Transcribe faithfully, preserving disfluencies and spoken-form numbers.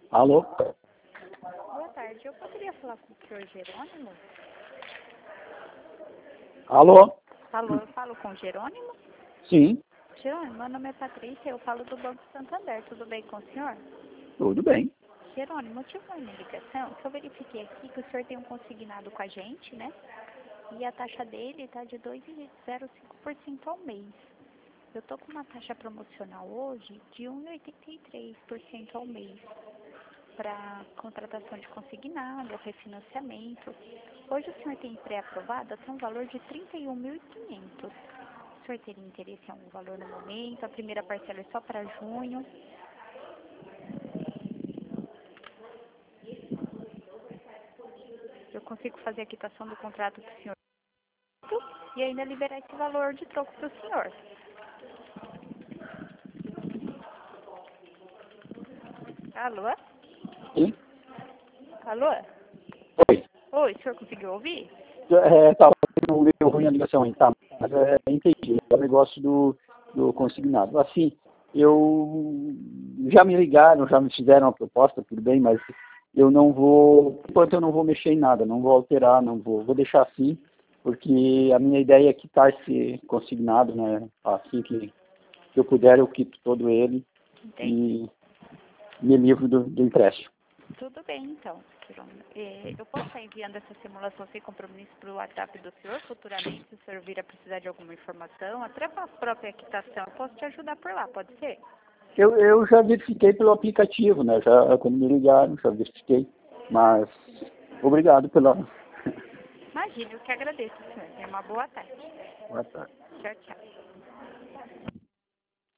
Alô? Boa tarde, eu poderia falar com o senhor Jerônimo? Alô? Alô, eu falo com o Jerônimo? Sim, Jerônimo, meu nome é Patrícia, eu falo do Banco Santander, tudo bem com o senhor? tudo bem. Jerônimo, eu tive uma ligação que eu verifiquei aqui que o senhor tem um consignado com a gente, né? E a taxa dele está de dois vírgula zero cinco por cento ao mês. Eu tô com uma taxa promocional hoje de um vírgula oitenta e três por cento ao mês para contratação de consignado, refinanciamento. Hoje o senhor tem pré-aprovado até um valor de trinta e um mil e quinhentos. O senhor teria interesse em algum valor no momento? A primeira parcela é só para junho. Eu consigo fazer a quitação do contrato do senhor e ainda liberar esse valor de troco para o senhor. Alô? Sim? Alô? Oi. Oi, o senhor conseguiu ouvir? É, tá meio ruim a ligação aí, tá? Mas é, entendi. É o negócio do, do consignado. Assim, eu já me ligaram, já me fizeram uma proposta, tudo bem, mas eu não vou, enquanto eu não vou mexer em nada, não vou alterar, não vou, vou deixar assim, porque a minha ideia é quitar esse consignado, né? Assim que, que eu puder, eu quito todo ele Entendi. e me livro do, do empréstimo. Tudo bem, então, Jerônimo. É, eu posso estar enviando essa simulação sem compromisso para o WhatsApp do senhor futuramente, se o senhor vir a precisar de alguma informação, até para a própria quitação. Eu posso te ajudar por lá, pode ser? Eu, eu já verifiquei pelo aplicativo, né? Já, quando me ligaram, já verifiquei. Mas obrigado pela. Imagine, eu que agradeço, senhor. Tenha uma boa tarde. Boa tarde. Tchau, tchau.